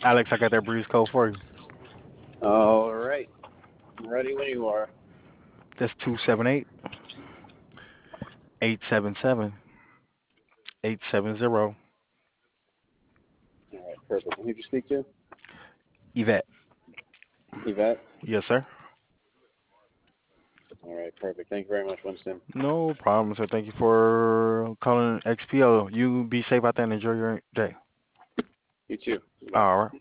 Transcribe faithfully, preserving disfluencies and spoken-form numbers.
Alex, I got that breeze code for you. All right. I'm ready when you are. That's two seven eight eight seven seven eight seven zero. All right, perfect. Who did you speak to? Yvette. Yvette? Yes, sir. All right, perfect. Thank you very much, Winston. No problem, sir. Thank you for calling X P O. You be safe out there and enjoy your day. You too. Bye. All right.